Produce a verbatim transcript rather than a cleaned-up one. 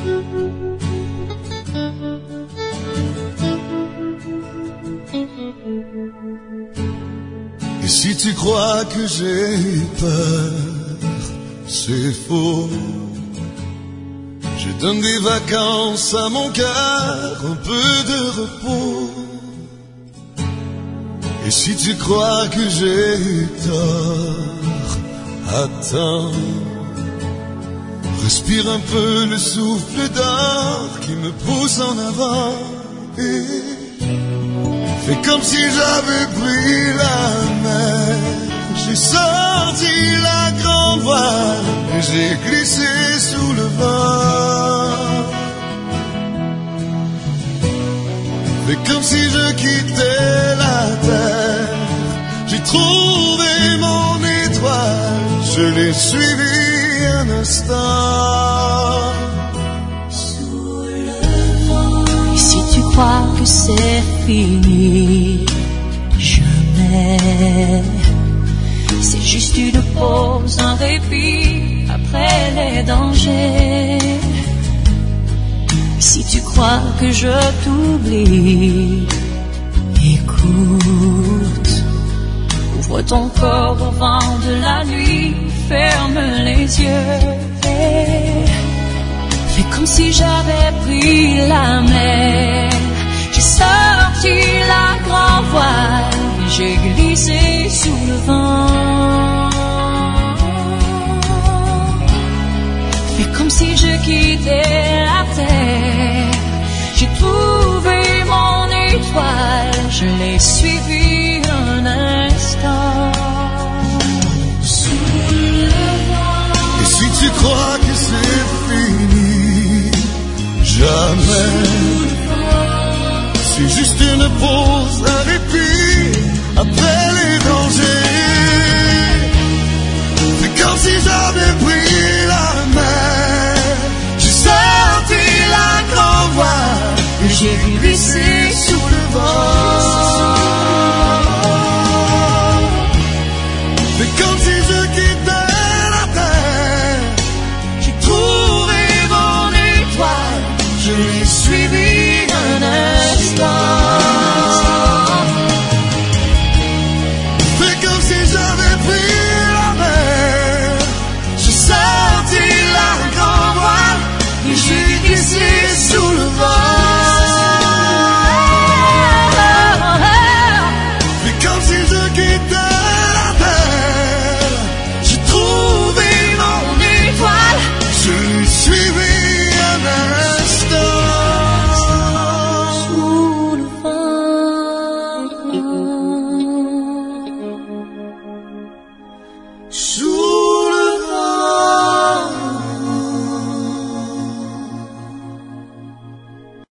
Et si tu crois que j'ai eu peur, c'est faux. Je donne des vacances à mon cœur, un peu de repos. Et si tu crois que j'ai eu tort, attends. Respire un peu le souffle d'or qui me pousse en avant. Et fais comme si j'avais pris la mer. J'ai sorti la grande voile et j'ai glissé sous le vent. Fais comme si je quittais la terre. J'ai trouvé mon étoile, je l'ai suivi un instant. Sous le vent. Et si tu crois que c'est fini, jamais. C'est juste une pause, un répit après les dangers. Si tu crois que je t'oublie, écoute. Ouvre ton corps au vent de la nuit, ferme les yeux et fais comme si j'avais pris la mer. J'ai sorti la grande voile et j'ai glissé sous le vent. Fais comme si je quittais la terre. J'ai trouvé mon étoile, je l'ai suivi un instant. Sous le vent. Et si tu crois que c'est fini, jamais. C'est juste une pause, un répit après les dangers. C'est comme si j'avais pris la mer. J'ai sorti la grande voile et j'ai vu